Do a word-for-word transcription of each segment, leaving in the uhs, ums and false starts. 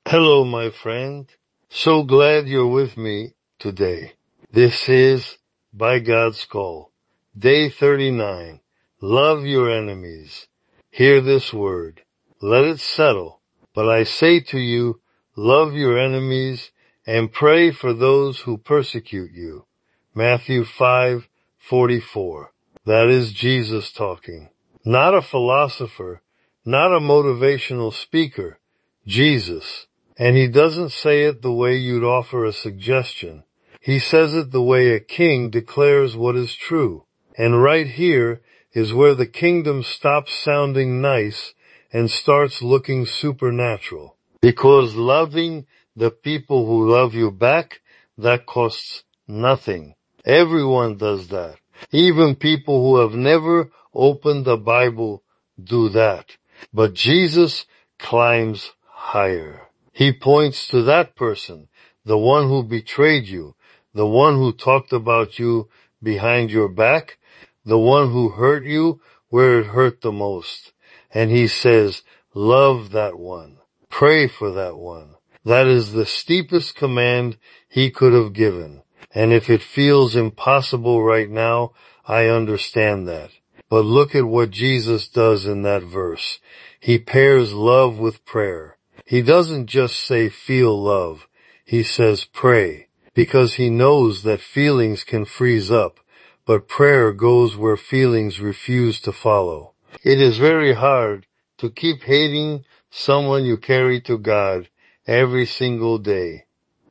Hello, my friend. So glad you're with me today. This is By God's Call, Day thirty-nine. Love your enemies. Hear this word. Let it settle. But I say to you, love your enemies and pray for those who persecute you. Matthew five forty-four. That is Jesus talking. Not a philosopher, not a motivational speaker. Jesus. And he doesn't say it the way you'd offer a suggestion. He says it the way a king declares what is true. And right here is where the kingdom stops sounding nice and starts looking supernatural. Because loving the people who love you back, that costs nothing. Everyone does that. Even people who have never opened the Bible do that. But Jesus climbs higher. He points to that person, the one who betrayed you, the one who talked about you behind your back, the one who hurt you where it hurt the most. And he says, love that one. Pray for that one. That is the steepest command he could have given. And if it feels impossible right now, I understand that. But look at what Jesus does in that verse. He pairs love with prayer. He doesn't just say feel love. He says pray, because he knows that feelings can freeze up, but prayer goes where feelings refuse to follow. It is very hard to keep hating someone you carry to God every single day.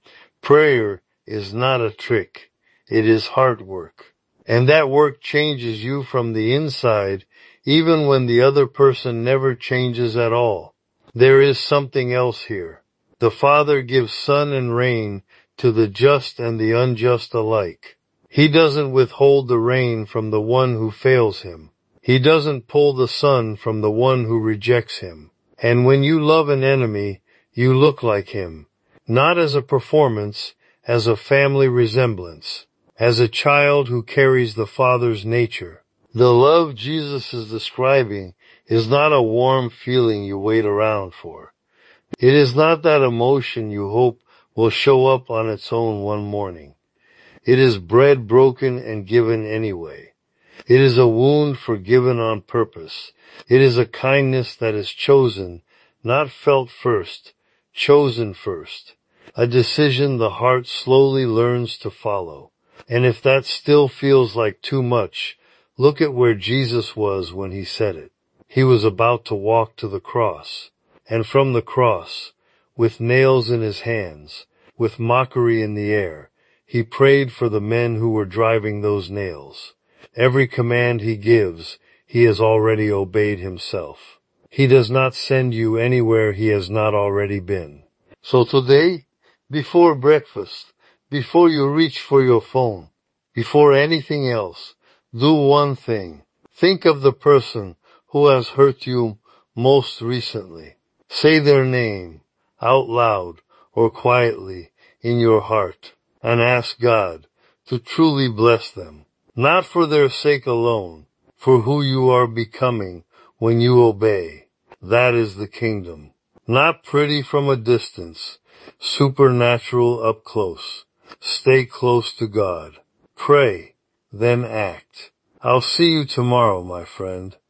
Prayer is not a trick. It is heart work. And that work changes you from the inside, even when the other person never changes at all. There is something else here. The Father gives sun and rain to the just and the unjust alike. He doesn't withhold the rain from the one who fails him. He doesn't pull the sun from the one who rejects him. And when you love an enemy, you look like him, not as a performance, as a family resemblance, as a child who carries the Father's nature. The love Jesus is describing is not a warm feeling you wait around for. It is not that emotion you hope will show up on its own one morning. It is bread broken and given anyway. It is a wound forgiven on purpose. It is a kindness that is chosen, not felt first, chosen first. A decision the heart slowly learns to follow. And if that still feels like too much, look at where Jesus was when he said it. He was about to walk to the cross. And from the cross, with nails in his hands, with mockery in the air, he prayed for the men who were driving those nails. Every command he gives, he has already obeyed himself. He does not send you anywhere he has not already been. So today, before breakfast, before you reach for your phone, before anything else, do one thing. Think of the person who has hurt you most recently. Say their name out loud or quietly in your heart and ask God to truly bless them, not for their sake alone, for who you are becoming when you obey. That is the kingdom. Not pretty from a distance, supernatural up close. Stay close to God. Pray, then act. I'll see you tomorrow, my friend.